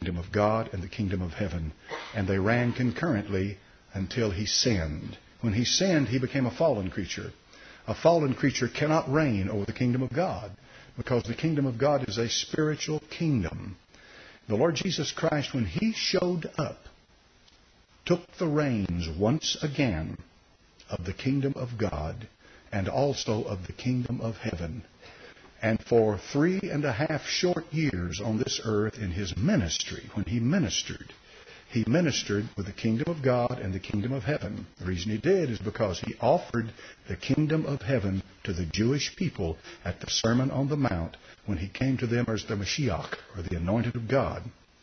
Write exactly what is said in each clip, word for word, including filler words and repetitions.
kingdom of God and the kingdom of heaven. And they ran concurrently until he sinned. When he sinned, he became a fallen creature. A fallen creature cannot reign over the kingdom of God because the kingdom of God is a spiritual kingdom. The Lord Jesus Christ, when he showed up, took the reins once again of the kingdom of God and also of the kingdom of heaven. And for three and a half short years on this earth in his ministry, when he ministered, he ministered with the kingdom of God and the kingdom of heaven. The reason he did is because he offered the kingdom of heaven to the Jewish people at the Sermon on the Mount when he came to them as the Mashiach, or the anointed of God.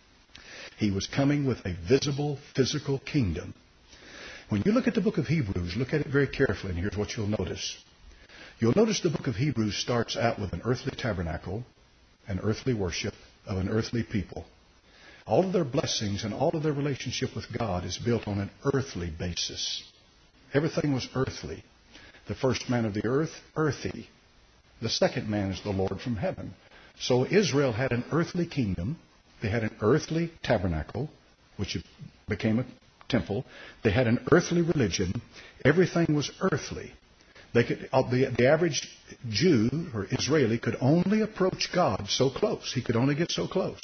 He was coming with a visible, physical kingdom. When you look at the book of Hebrews, look at it very carefully, and here's what you'll notice. You'll notice the book of Hebrews starts out with an earthly tabernacle, an earthly worship of an earthly people. All of their blessings and all of their relationship with God is built on an earthly basis. Everything was earthly. The first man of the earth, earthy. The second man is the Lord from heaven. So Israel had an earthly kingdom. They had an earthly tabernacle, which became a temple. They had an earthly religion. Everything was earthly. They could, the, the average Jew or Israeli could only approach God so close. He could only get so close.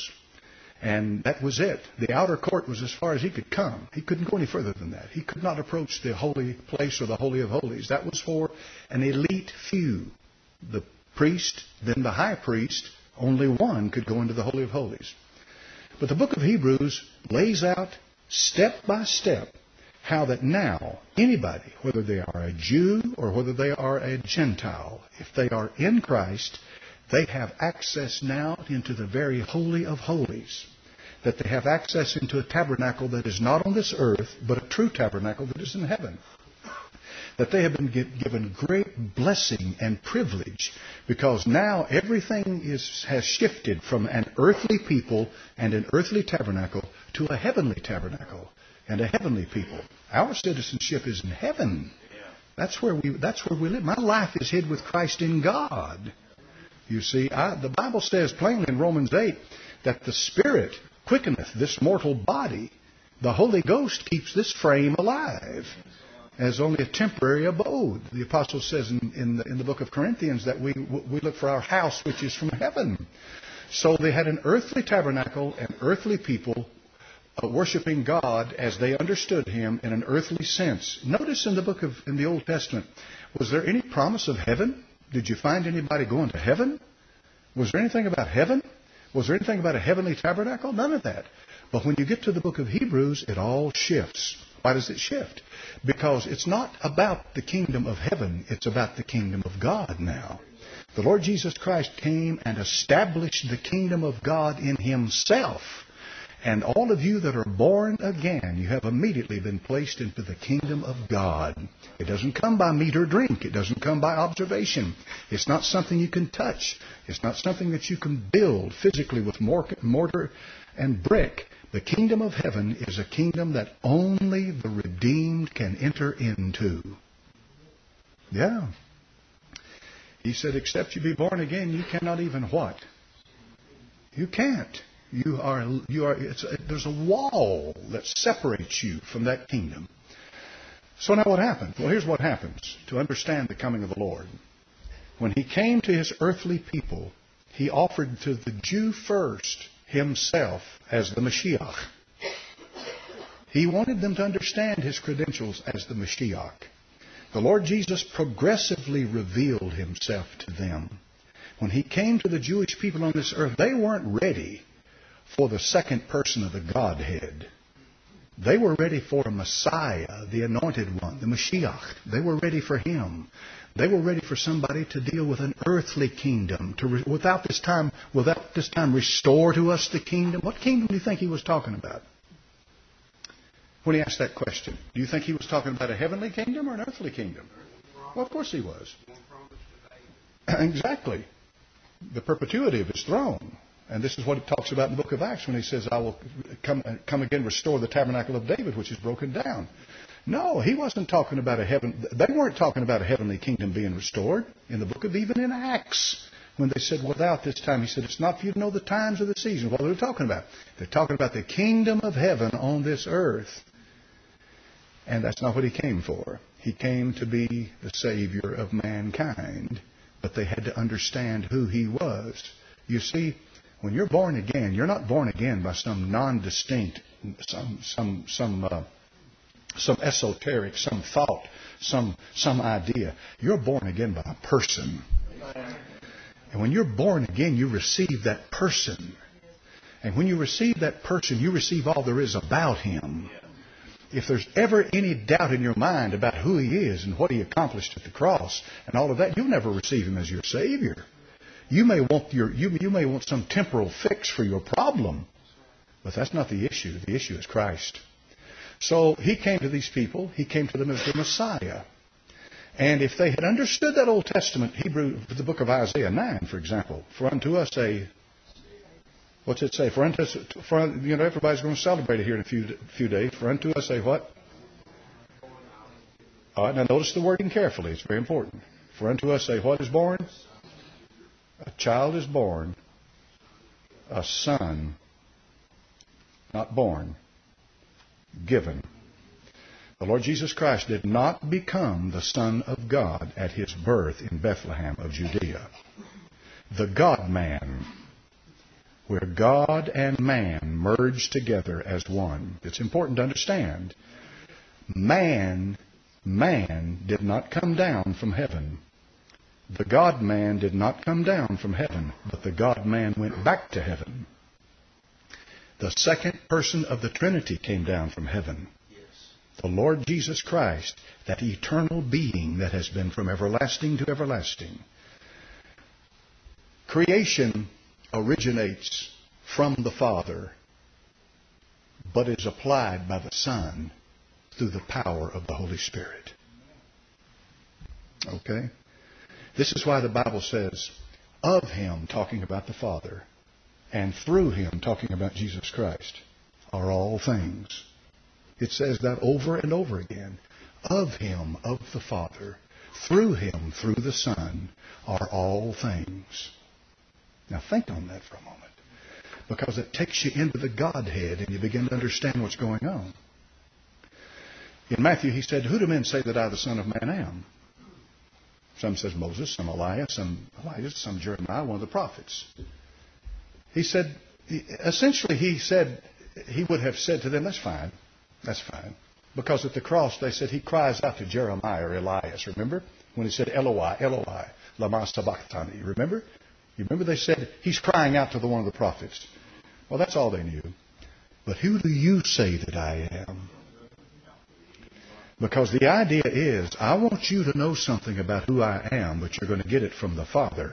And that was it. The outer court was as far as he could come. He couldn't go any further than that. He could not approach the holy place or the Holy of Holies. That was for an elite few. The priest, then the high priest, only one could go into the Holy of Holies. But the book of Hebrews lays out step by step how that now anybody, whether they are a Jew or whether they are a Gentile, if they are in Christ, they have access now into the very Holy of Holies. That they have access into a tabernacle that is not on this earth, but a true tabernacle that is in heaven. That they have been given great blessing and privilege because now everything is, has shifted from an earthly people and an earthly tabernacle to a heavenly tabernacle and a heavenly people. Our citizenship is in heaven. That's where we, that's where we live. My life is hid with Christ in God. You see, I, the Bible says plainly in Romans eight that the Spirit quickeneth this mortal body. The Holy Ghost keeps this frame alive as only a temporary abode. The Apostle says in, in, the, in the book of Corinthians that we, we look for our house which is from heaven. So they had an earthly tabernacle and earthly people uh, worshiping God as they understood Him in an earthly sense. Notice in the book of, in the Old Testament, was there any promise of heaven? Did you find anybody going to heaven? Was there anything about heaven? Was there anything about a heavenly tabernacle? None of that. But when you get to the book of Hebrews, it all shifts. Why does it shift? Because it's not about the kingdom of heaven. It's about the kingdom of God now. The Lord Jesus Christ came and established the kingdom of God in Himself. And all of you that are born again, you have immediately been placed into the kingdom of God. It doesn't come by meat or drink. It doesn't come by observation. It's not something you can touch. It's not something that you can build physically with mortar and brick. The kingdom of heaven is a kingdom that only the redeemed can enter into. Yeah. He said, except you be born again, you cannot even what? You can't. You are, you are, it's a, there's a wall that separates you from that kingdom. So now what happened? Well, here's what happens to understand the coming of the Lord. When He came to His earthly people, He offered to the Jew first Himself as the Mashiach. He wanted them to understand His credentials as the Mashiach. The Lord Jesus progressively revealed Himself to them. When He came to the Jewish people on this earth, they weren't ready for the second person of the Godhead. They were ready for a Messiah, the anointed one, the Mashiach. They were ready for Him. They were ready for somebody to deal with an earthly kingdom, to re- without this time, without this time, restore to us the kingdom. What kingdom do you think He was talking about when He asked that question? Do you think He was talking about a heavenly kingdom or an earthly kingdom? Well, of course He was. Exactly. The perpetuity of His throne. And this is what it talks about in the book of Acts when He says, I will come, come again, restore the tabernacle of David, which is broken down. No, He wasn't talking about a heaven. They weren't talking about a heavenly kingdom being restored in the book of even in Acts. when they said without this time, he said, it's not for you to know the times or the seasons. What are they talking about? They're talking about the kingdom of heaven on this earth. And that's not what he came for. He came to be the Savior of mankind. But they had to understand who he was. You see, when you're born again, you're not born again by some non-distinct, some some some uh, some esoteric, some thought, some some idea. You're born again by a person. And when you're born again, you receive that person. And when you receive that person, you receive all there is about him. If there's ever any doubt in your mind about who he is and what he accomplished at the cross and all of that, you'll never receive him as your Savior. You may want your you, you may want some temporal fix for your problem, but that's not the issue. The issue is Christ. So he came to these people. He came to them as the Messiah. And if they had understood that Old Testament, Hebrew, the book of Isaiah nine, for example, for unto us a What's it say? For unto us, for, you know, everybody's going to celebrate it here in a few few days. For unto us a what? All right, now notice the wording carefully. It's very important. For unto us a what is born? A child is born. A son, not born, given. The Lord Jesus Christ did not become the Son of God at his birth in Bethlehem of Judea. The God-man, where God and man merged together as one. It's important to understand. Man, man did not come down from heaven. The God-man did not come down from heaven, but the God-man went back to heaven. The second person of the Trinity came down from heaven. The Lord Jesus Christ, that eternal being that has been from everlasting to everlasting. Creation originates from the Father, but is applied by the Son through the power of the Holy Spirit. Okay? This is why the Bible says, of him, talking about the Father, and through him, talking about Jesus Christ, are all things. It says that over and over again. Of him, of the Father, through him, through the Son, are all things. Now think on that for a moment, because it takes you into the Godhead and you begin to understand what's going on. In Matthew, he said, who do men say that I, the Son of Man, am? Some says Moses, some Elias, some Elijah, some Jeremiah, one of the prophets. He said, essentially he said, he would have said to them, that's fine, that's fine. Because at the cross they said he cries out to Jeremiah or Elias, remember? When he said, Eloi, Eloi, lama sabachthani, remember? You remember they said, he's crying out to the one of the prophets. Well, that's all they knew. But who do you say that I am? Because the idea is, I want you to know something about who I am, but you're going to get it from the Father.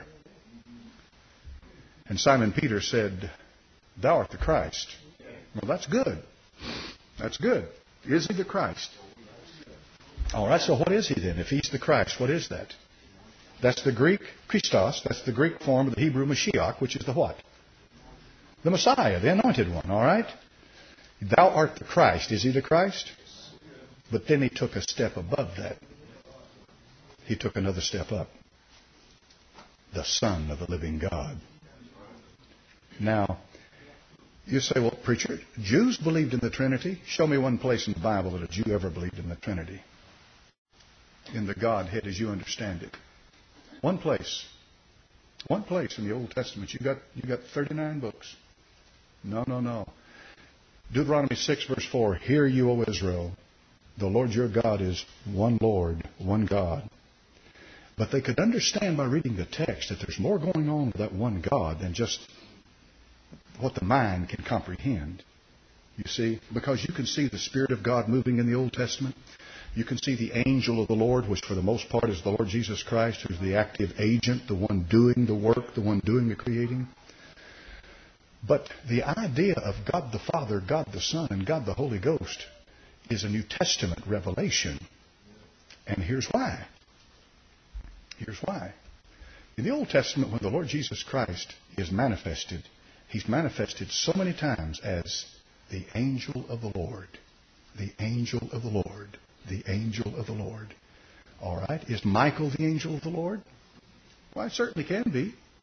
And Simon Peter said, thou art the Christ. Well, that's good. That's good. Is he the Christ? All right, so what is he then? If he's the Christ, what is that? That's the Greek Christos. That's the Greek form of the Hebrew Mashiach, which is the what? The Messiah, the anointed one. All right? Thou art the Christ. Is he the Christ? But then he took a step above that. He took another step up. The Son of the living God. Now, you say, well, preacher, Jews believed in the Trinity. Show me one place in the Bible that a Jew ever believed in the Trinity. In the Godhead as you understand it. One place. One place in the Old Testament. You got you got thirty-nine books. No, no, no. Deuteronomy six verse four. Hear you, O Israel, the Lord your God is one Lord, one God. But they could understand by reading the text that there's more going on with that one God than just what the mind can comprehend. You see, because you can see the Spirit of God moving in the Old Testament. You can see the angel of the Lord, which for the most part is the Lord Jesus Christ, who's the active agent, the one doing the work, the one doing the creating. But the idea of God the Father, God the Son, and God the Holy Ghost is a New Testament revelation. And here's why. Here's why. In the Old Testament, when the Lord Jesus Christ is manifested, He's manifested so many times as the angel of the Lord. The angel of the Lord. The angel of the Lord. All right. Is Michael the angel of the Lord? Well, it certainly can be.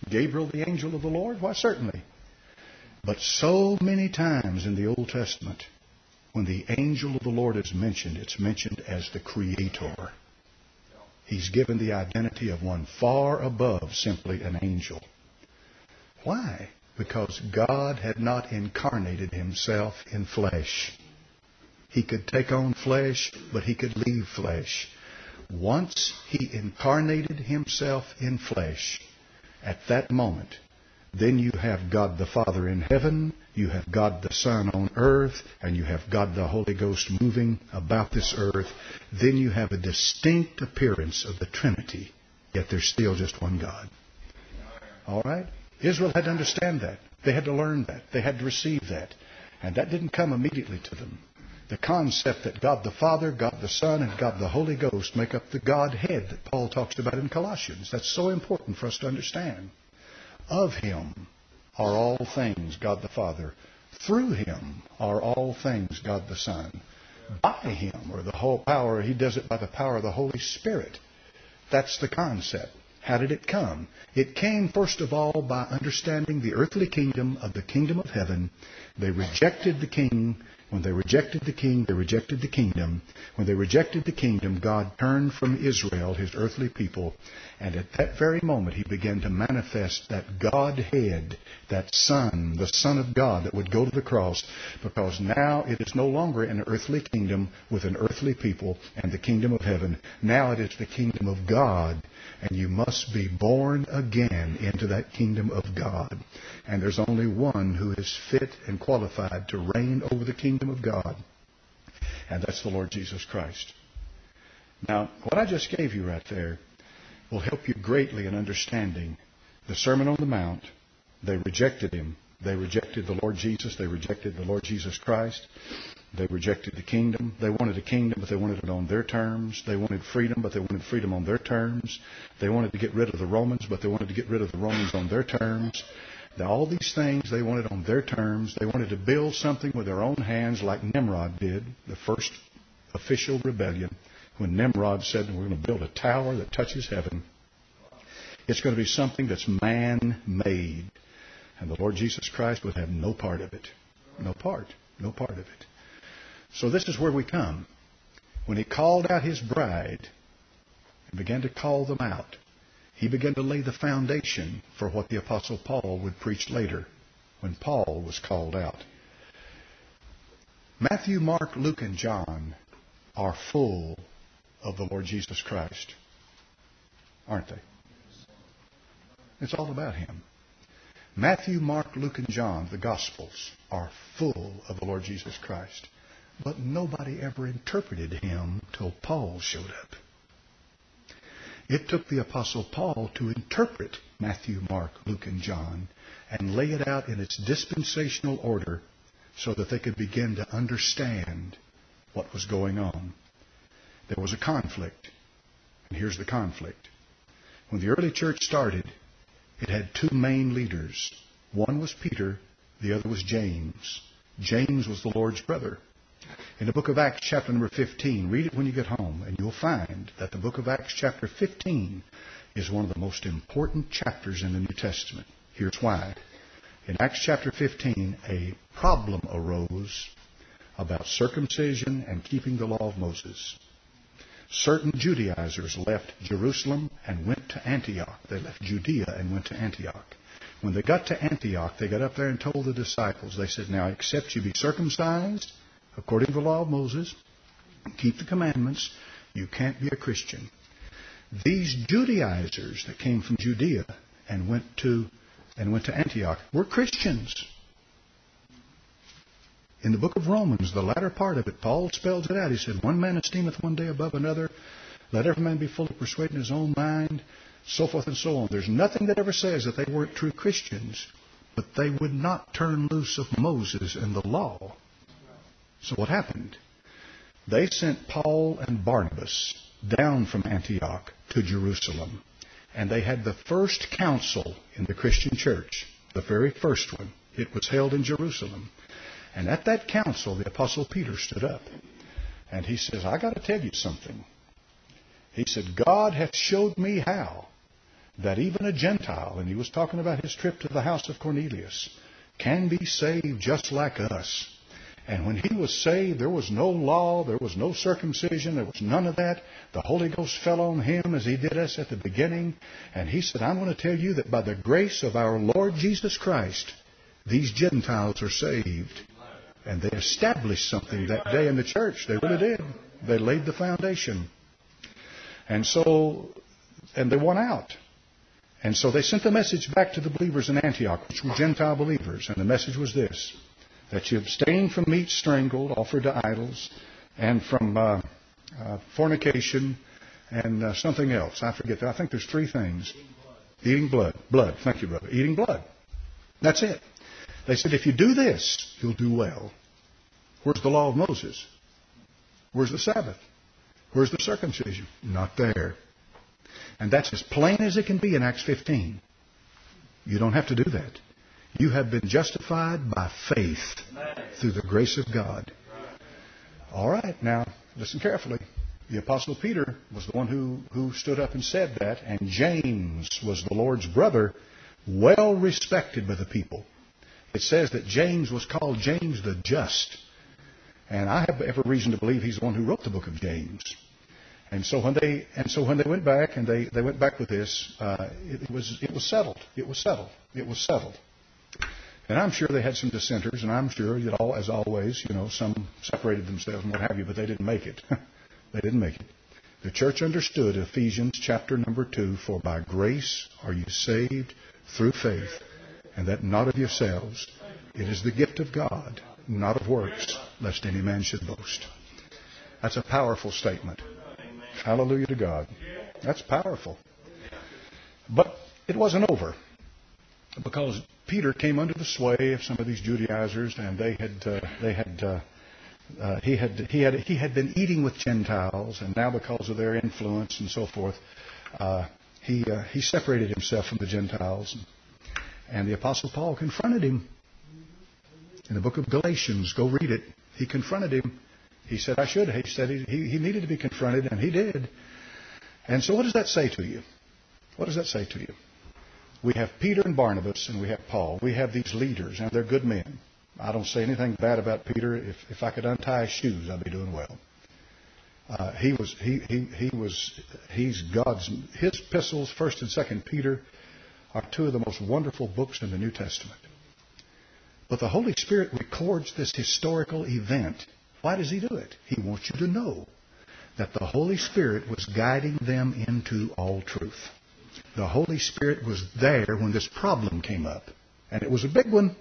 Gabriel, the angel of the Lord? Why, certainly. But so many times in the Old Testament, when the angel of the Lord is mentioned, it's mentioned as the Creator. He's given the identity of one far above simply an angel. Why? Because God had not incarnated Himself in flesh. He could take on flesh, but He could leave flesh. Once He incarnated Himself in flesh, at that moment, then you have God the Father in heaven, you have God the Son on earth, and you have God the Holy Ghost moving about this earth. Then you have a distinct appearance of the Trinity, yet there's still just one God. All right? Israel had to understand that. They had to learn that. They had to receive that. And that didn't come immediately to them. The concept that God the Father, God the Son, and God the Holy Ghost make up the Godhead that Paul talks about in Colossians. That's so important for us to understand. Of Him are all things, God the Father. Through Him are all things, God the Son. By Him, or the whole power, He does it by the power of the Holy Spirit. That's the concept. How did it come? It came, first of all, by understanding the earthly kingdom of the kingdom of heaven. They rejected the king. When they rejected the king, they rejected the kingdom. When they rejected the kingdom, God turned from Israel, His earthly people, and at that very moment He began to manifest that Godhead, that Son, the Son of God that would go to the cross, because now it is no longer an earthly kingdom with an earthly people and the kingdom of heaven. Now it is the kingdom of God, and you must be born again into that kingdom of God. And there's only one who is fit and qualified to reign over the kingdom of God, and that's the Lord Jesus Christ. Now, what I just gave you right there will help you greatly in understanding the Sermon on the Mount. They rejected Him. They rejected the Lord Jesus. They rejected the Lord Jesus Christ. They rejected the kingdom. They wanted a kingdom, but they wanted it on their terms. They wanted freedom, but they wanted freedom on their terms. They wanted to get rid of the Romans, but they wanted to get rid of the Romans on their terms. Now, all these things they wanted on their terms. They wanted to build something with their own hands like Nimrod did, the first official rebellion, when Nimrod said, we're going to build a tower that touches heaven. It's going to be something that's man-made. And the Lord Jesus Christ would have no part of it. No part. No part of it. So this is where we come. When He called out His bride and began to call them out, He began to lay the foundation for what the Apostle Paul would preach later when Paul was called out. Matthew, Mark, Luke, and John are full of the Lord Jesus Christ, aren't they? It's all about Him. Matthew, Mark, Luke, and John, the Gospels, are full of the Lord Jesus Christ. But nobody ever interpreted Him till Paul showed up. It took the Apostle Paul to interpret Matthew, Mark, Luke, and John and lay it out in its dispensational order so that they could begin to understand what was going on. There was a conflict. And here's the conflict. When the early church started, it had two main leaders. One was Peter, the other was James. James was the Lord's brother. In the book of Acts, chapter number fifteen, read it when you get home, and you'll find that the book of Acts, chapter fifteen, is one of the most important chapters in the New Testament. Here's why. In Acts chapter fifteen, a problem arose about circumcision and keeping the law of Moses. Certain Judaizers left Jerusalem and went to Antioch. They left Judea and went to Antioch. When they got to Antioch, they got up there and told the disciples, they said, now, except you be circumcised according to the law of Moses, keep the commandments, you can't be a Christian. These Judaizers that came from Judea and went to and went to Antioch were Christians. In the book of Romans, the latter part of it, Paul spells it out. He said, one man esteemeth one day above another. Let every man be fully persuaded in his own mind, so forth and so on. There's nothing that ever says that they weren't true Christians, but they would not turn loose of Moses and the law. So what happened? They sent Paul and Barnabas down from Antioch to Jerusalem. And they had the first council in the Christian church, the very first one. It was held in Jerusalem. And at that council, the Apostle Peter stood up. And he says, I got to tell you something. He said, God hath showed me how that even a Gentile, and he was talking about his trip to the house of Cornelius, can be saved just like us. And when he was saved, there was no law, there was no circumcision, there was none of that. The Holy Ghost fell on him as he did us at the beginning. And he said, I'm going to tell you that by the grace of our Lord Jesus Christ, these Gentiles are saved. And they established something that day in the church. They really did. They laid the foundation. And so, and they won out. And so they sent the message back to the believers in Antioch, which were Gentile believers. And the message was this: that you abstain from meat strangled, offered to idols, and from uh, uh, fornication, and uh, something else. I forget that. I think there's three things. Eating blood. Blood. Thank you, brother. Eating blood. That's it. They said, if you do this, you'll do well. Where's the law of Moses? Where's the Sabbath? Where's the circumcision? Not there. And that's as plain as it can be in Acts fifteen. You don't have to do that. You have been justified by faith through the grace of God. All right, now listen carefully. The Apostle Peter was the one who, who stood up and said that, and James was the Lord's brother, well respected by the people. It says that James was called James the Just. And I have every reason to believe he's the one who wrote the book of James. And so when they and so when they went back and they, they went back with this, uh, it, it was it was settled. It was settled. It was settled. And I'm sure they had some dissenters, and I'm sure that all, as always, you know, some separated themselves and what have you, but they didn't make it. They didn't make it. The church understood Ephesians chapter number two, for by grace are you saved through faith, and that not of yourselves. It is the gift of God, not of works, lest any man should boast. That's a powerful statement. Hallelujah to God. That's powerful. But it wasn't over, because Peter came under the sway of some of these Judaizers, and they had uh, they had uh, uh, he had he had he had been eating with Gentiles, and now because of their influence and so forth, uh, he uh, he separated himself from the Gentiles. And the Apostle Paul confronted him in the book of Galatians. Go read it. He confronted him. He said, I should. He said he, he needed to be confronted, and he did. And so what does that say to you? What does that say to you? We have Peter and Barnabas, and we have Paul. We have these leaders, and they're good men. I don't say anything bad about Peter. If, if I could untie his shoes, I'd be doing well. Uh, he was, he, he, he was, he's God's, his epistles, First and Second Peter, are two of the most wonderful books in the New Testament. But the Holy Spirit records this historical event. Why does He do it? He wants you to know that the Holy Spirit was guiding them into all truth. The Holy Spirit was there when this problem came up. And it was a big one.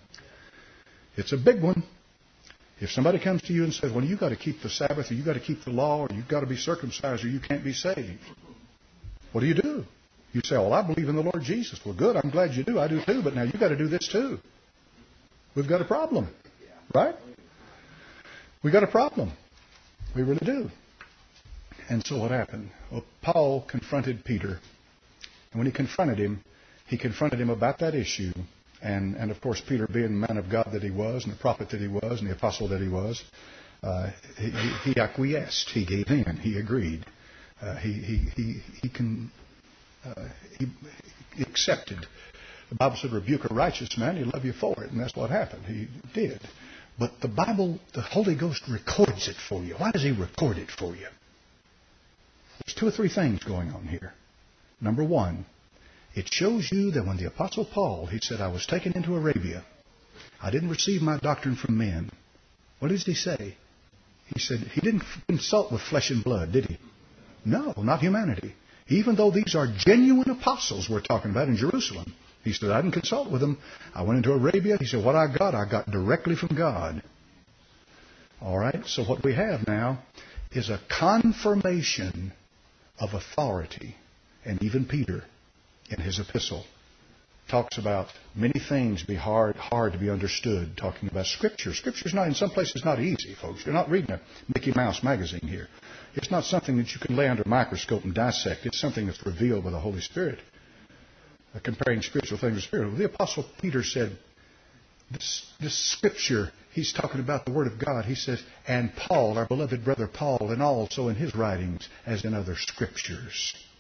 It's a big one. If somebody comes to you and says, well, you've got to keep the Sabbath, or you've got to keep the law, or you've got to be circumcised, or you can't be saved, what do you do? You say, well, I believe in the Lord Jesus. Well, good, I'm glad you do. I do too, but now you've got to do this too. We've got a problem, right? We've got a problem. We really do. And so what happened? Well, Paul confronted Peter. And when he confronted him, he confronted him about that issue. And, and of course, Peter, being the man of God that he was, and the prophet that he was, and the apostle that he was, uh, he, he acquiesced. He gave in. He agreed. Uh, he, he, he, he, can, uh, he, he accepted. The Bible said, rebuke a righteous man, he'll love you for it. And that's what happened. He did. But the Bible, the Holy Ghost records it for you. Why does He record it for you? There's two or three things going on here. Number one, it shows you that when the Apostle Paul, he said, I was taken into Arabia. I didn't receive my doctrine from men. What does he say? He said he didn't consult with flesh and blood, did he? No, not humanity. Even though these are genuine apostles we're talking about in Jerusalem. He said, I didn't consult with them. I went into Arabia. He said, what I got, I got directly from God. All right, so what we have now is a confirmation of authority. And even Peter, in his epistle, talks about many things be hard, hard to be understood, talking about Scripture. Scripture's not, in some places, not easy, folks. You're not reading a Mickey Mouse magazine here. It's not something that you can lay under a microscope and dissect. It's something that's revealed by the Holy Spirit. Uh, comparing spiritual things with spiritual. The Apostle Peter said, this, this Scripture, he's talking about the Word of God. He says, and Paul, our beloved brother Paul, and also in his writings, as in other Scriptures.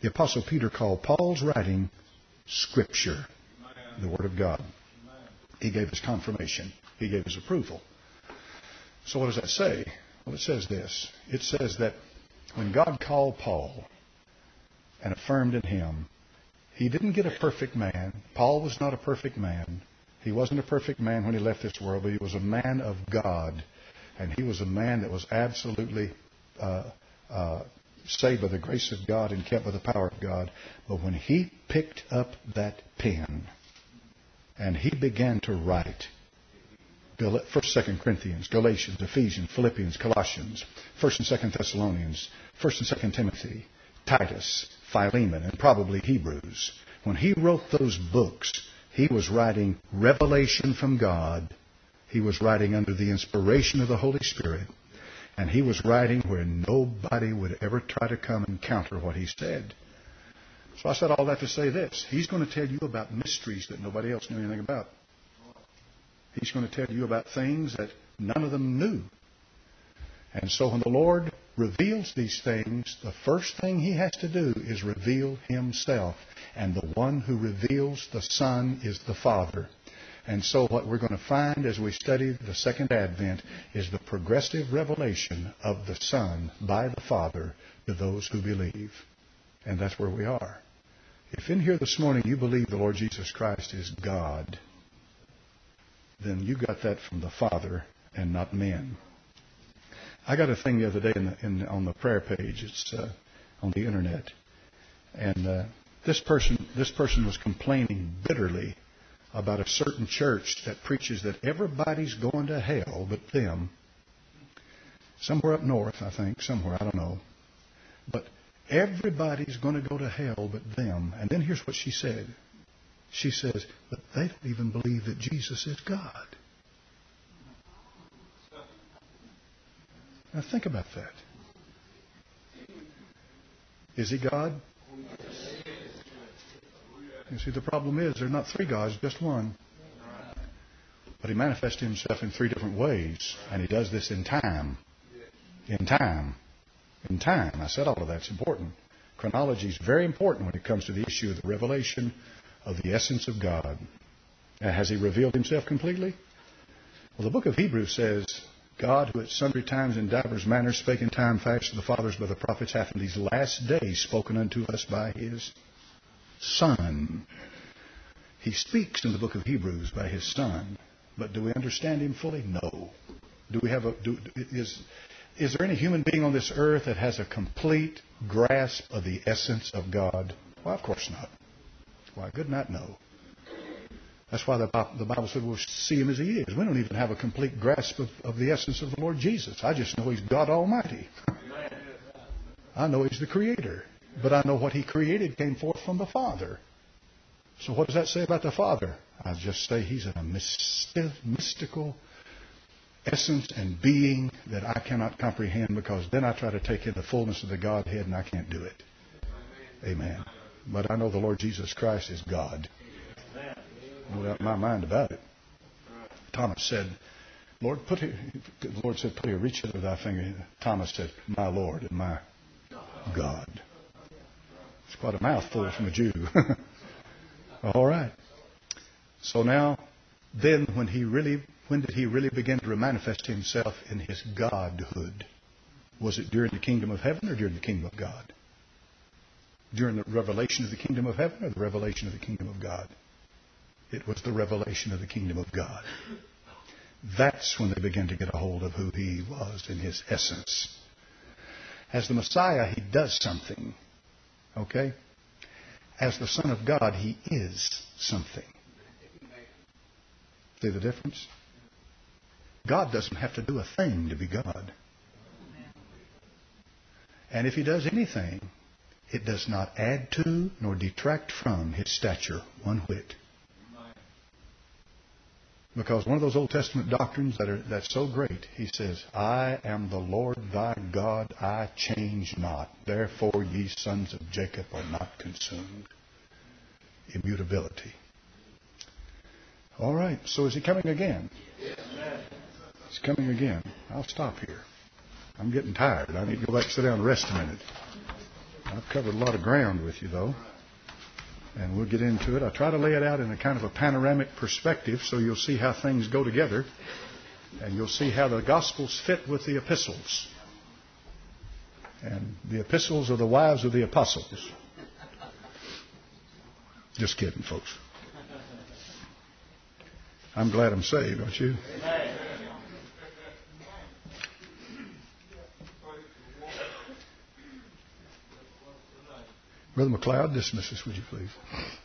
The Apostle Peter called Paul's writing Scripture, the Word of God. He gave us confirmation. He gave us approval. So what does that say? Well, it says this. It says that when God called Paul and affirmed in him, he didn't get a perfect man. Paul was not a perfect man. He wasn't a perfect man when he left this world, but he was a man of God. And he was a man that was absolutely uh, uh, saved by the grace of God and kept by the power of God. But when he picked up that pen and he began to write, First, Second Corinthians, Galatians, Ephesians, Philippians, Colossians, First and Second Thessalonians, First and Second Timothy, Titus, Philemon, and probably Hebrews. When he wrote those books, he was writing revelation from God. He was writing under the inspiration of the Holy Spirit. And he was writing where nobody would ever try to come and counter what he said. So I said all that to say this. He's going to tell you about mysteries that nobody else knew anything about. He's going to tell you about things that none of them knew. And so when the Lord reveals these things, the first thing He has to do is reveal Himself. And the one who reveals the Son is the Father. And so what we're going to find as we study the Second Advent is the progressive revelation of the Son by the Father to those who believe. And that's where we are. If in here this morning you believe the Lord Jesus Christ is God, then you got that from the Father and not men. I got a thing the other day in the, in, on the prayer page. It's uh, on the internet, and uh, this person this person was complaining bitterly about a certain church that preaches that everybody's going to hell but them. Somewhere up north, I think, somewhere, I don't know. But everybody's going to go to hell but them. And then here's what she said. She says, but they don't even believe that Jesus is God. Now think about that. Is He God? You see, the problem is there are not three gods, just one. But He manifests Himself in three different ways. And He does this in time. In time. In time. I said all of that's important. Chronology is very important when it comes to the issue of the revelation of the essence of God. Uh, has He revealed Himself completely? Well, the book of Hebrews says, God, who at sundry times in divers manners spake in time past to the fathers by the prophets, hath in these last days spoken unto us by His Son. He speaks in the book of Hebrews by His Son. But do we understand Him fully? No. Do we have a... Do, is, is there any human being on this earth that has a complete grasp of the essence of God? Well, of course not. Why, good night, no. That's why the Bible said we'll see Him as He is. We don't even have a complete grasp of, of the essence of the Lord Jesus. I just know He's God Almighty. I know He's the Creator. But I know what He created came forth from the Father. So what does that say about the Father? I just say He's a mystic, mystical essence and being that I cannot comprehend, because then I try to take in the fullness of the Godhead and I can't do it. Amen. But I know the Lord Jesus Christ is God. No doubt in my mind about it. Thomas said, Lord, put here, the Lord said, put here, reach out with thy finger. Thomas said, my Lord and my God. It's quite a mouthful from a Jew. All right. So now, then when he really, when did He really begin to manifest Himself in His Godhood? Was it during the kingdom of heaven or during the kingdom of God? During the revelation of the kingdom of heaven or the revelation of the kingdom of God? It was the revelation of the kingdom of God. That's when they began to get a hold of who He was in His essence. As the Messiah, He does something. Okay? As the Son of God, He is something. See the difference? God doesn't have to do a thing to be God. And if He does anything, it does not add to nor detract from His stature one whit. Because one of those Old Testament doctrines that are that's so great, He says, I am the Lord thy God, I change not. Therefore ye sons of Jacob are not consumed. Immutability. All right, so is He coming again? He's coming again. I'll stop here. I'm getting tired. I need to go back and sit down and rest a minute. I've covered a lot of ground with you, though, and we'll get into it. I try to lay it out in a kind of a panoramic perspective so you'll see how things go together, and you'll see how the Gospels fit with the epistles. And the epistles are the wives of the apostles. Just kidding, folks. I'm glad I'm saved, aren't you? Brother McLeod, dismiss us, would you please?